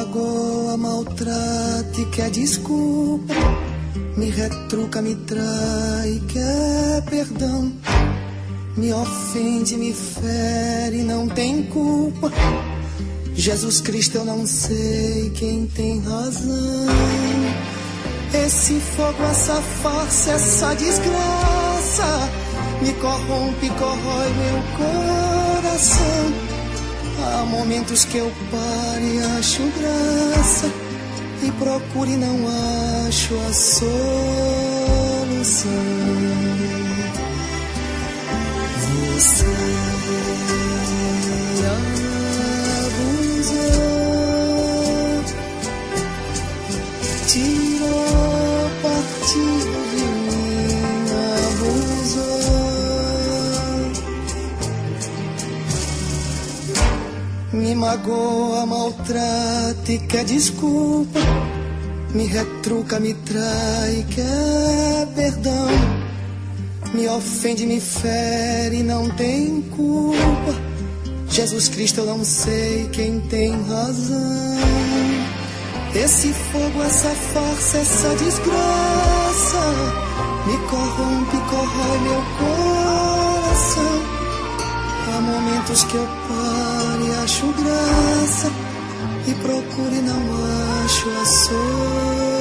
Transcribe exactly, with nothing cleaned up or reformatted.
magoa, maltrata e quer desculpa, me retruca, me trai, quer perdão, me ofende, me fere, não tem culpa. Jesus Cristo, eu não sei quem tem razão. Esse fogo, essa farsa, essa desgraça me corrompe, corrói meu coração. Há momentos que eu paro e acho graça, e procuro e não acho a solução. Você abusou, tirou partido de mim, abusou, me magoa, maltrata e quer desculpa, me retruca, me trai, quer perdão, me ofende, me fere, não tem culpa. Jesus Cristo, eu não sei quem tem razão. Esse fogo, essa farsa, essa desgraça me corrompe, corrói meu coração. Há momentos que eu paro e acho graça, e procuro e não acho a solução.